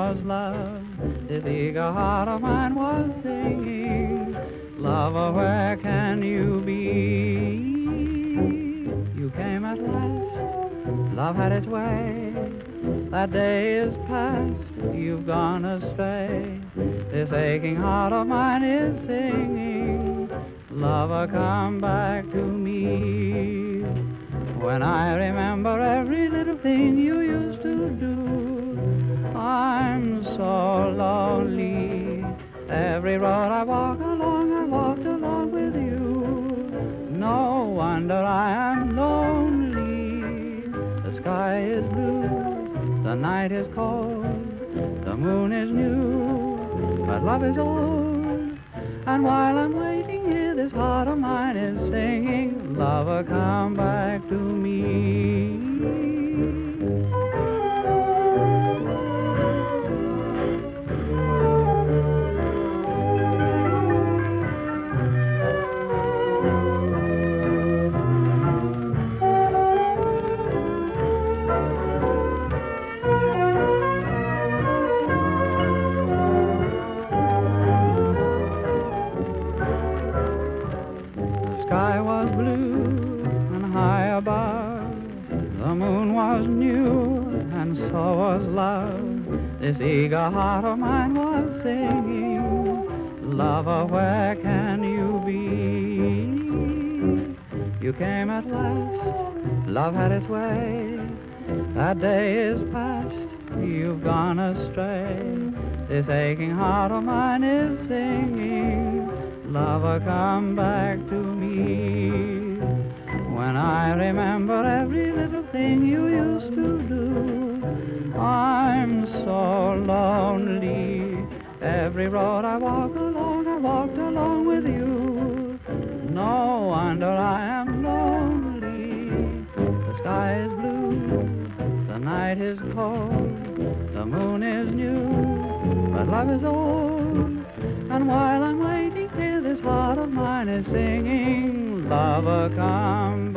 was love, this eager heart of mine was singing. Lover, where can you be? You came at last, love had its way. That day is past, you've gone astray. This aching heart of mine is singing. Lover, come back to me. When I remember every little thing you used to do, I'm so lonely. Every road I walk along, I walked along with you. No wonder I am lonely. The sky is blue, the night is cold, the moon is new, but love is old. And while I'm waiting here, this heart of mine is singing, lover, come back to me. The sky was blue and high above, the moon was new and so was love. This eager heart of mine was singing, lover, where can you be? You came at last, love had its way. That day is past, you've gone astray. This aching heart of mine is singing, lover, come back to me. When I remember every little thing you used to do, I'm so lonely. Every road I walk along, I walked along with you. No wonder I am lonely. The sky is blue, the night is cold, the moon is new, but love is old. And while I'm waiting here, this heart of mine is singing, lover, come